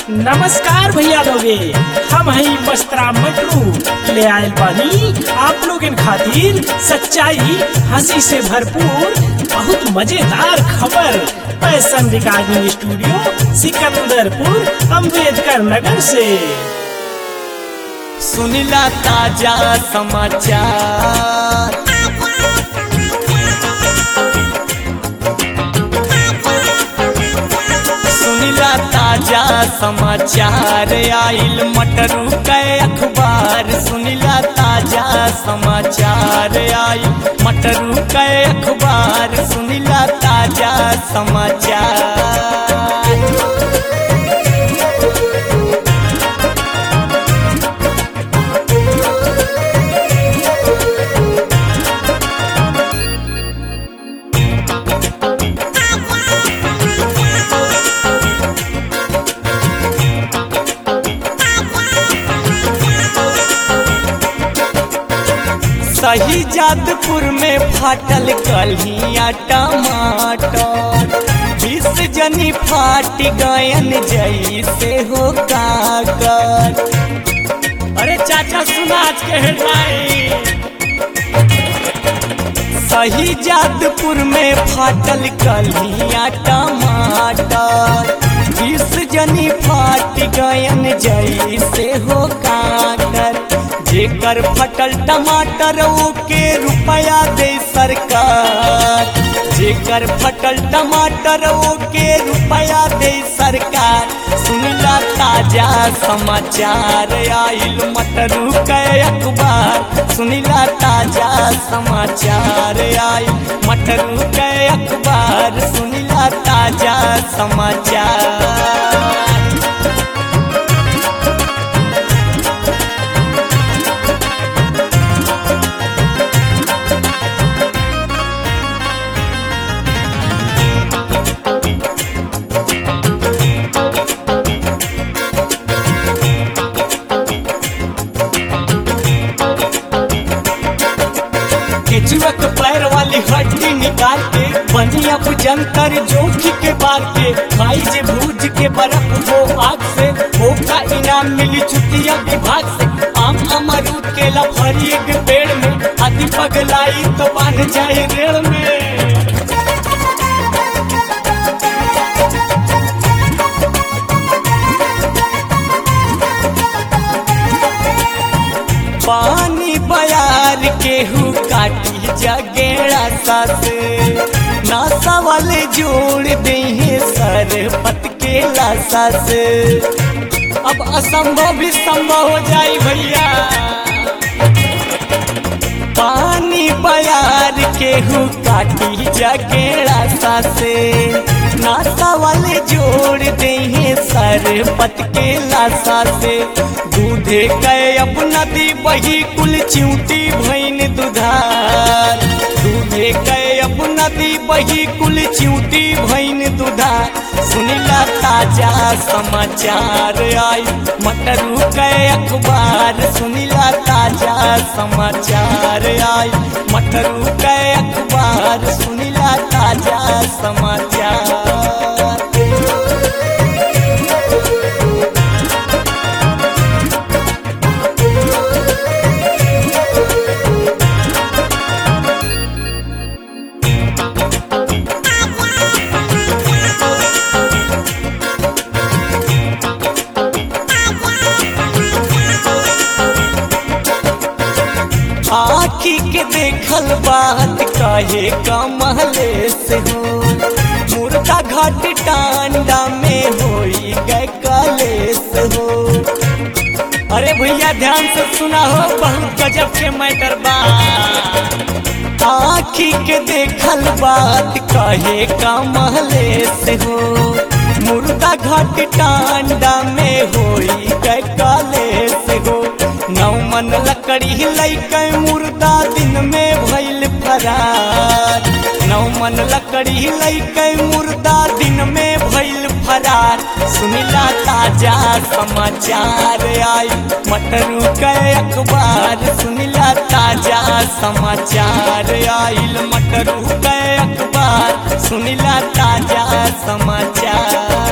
नमस्कार भैया लोगे, हम हैं बस्तरा मटरू ले आयल पानी आप लोगन खातिर सच्चाई हंसी से भरपूर बहुत मजेदार खबर। पैसन रिकॉर्डिंग स्टूडियो सिकंदरपुर अम्बेडकर नगर से सुनिला ताजा समाचार। सुनिला ताजा समाचार आइल मटरू के अखबार। सुनिला ताजा समाचार आइल मटरू के अखबार। सुनिला ताजा समाचार। सही जादपुर में फाटल कलिया टमाटर। 20 जनी फाट गयन जैसे हो काकर। अरे चाचा सुना आज के हेडलाइन। सही जादपुर में फाटल कलिया टमाटर। 20 जनी फाट गयन जैसे हो काकर। जेकर फटल टमाटर ओके रुपया दे सरकार। जेकर फटल टमाटर ओके रुपया दे सरकार। सुनिला ताजा समाचार आइल मटरू के अखबार। सुनिला ताजा समाचार आइल मटरू के अखबार। सुनिला ताजा समाचार। केचुअक पैर वाली हड्डी निकाल के बनिया जंतर जोखी के बार के खाई जे भूज के बर्फ हो आग से होगा इनाम मिली छुट्टिया विभाग से। आम अमरूद के लफड़ी के पेड़ में आदि पगलाई तो बांध जाए रेड़ में। पानी बयार केहू काटी जगेड़ा सासे। नासा वाले जोड़ दे सरपत के लाशा से। अब असंभव भी संभव हो जाए भैया। पानी बयार केहू काटी जगेड़ा सासे। नासा वाले जोड़ दे सरपत के लाशा से। दूधे गए अब नदी बही कुल चिंटी भैन दुधार। दूधे गए अब नदी बही कुल चिंटी भैन दुधार। सुनिला ताजा समाचार आई मटरू के अखबार। सुनिला ताजा समाचार आई मटरू के अखबार। सुनिला ताजा समाचार। आखी के देखल बात काहे कमले से हो। मुर्गा घाट टांडा में होई गए कलेस हो। अरे भैया ध्यान से सुना हो, बहुत गजब के मैटर बा। आखी के देखल बात काहे कमले से हो। मुर्गा घाट टांडा में होई गए कलेस हो। 9 मन लकड़ी लैके मुर्दा दिन में भइल फरार। 9 मन लकड़ी लैके मुर्दा दिन में भइल फरार। सुनिला ताजा समाचार आई मटरू के अखबार। सुनिला ताजा समाचार आइल मटरू के अखबार। सुनिला ताजा समाचार।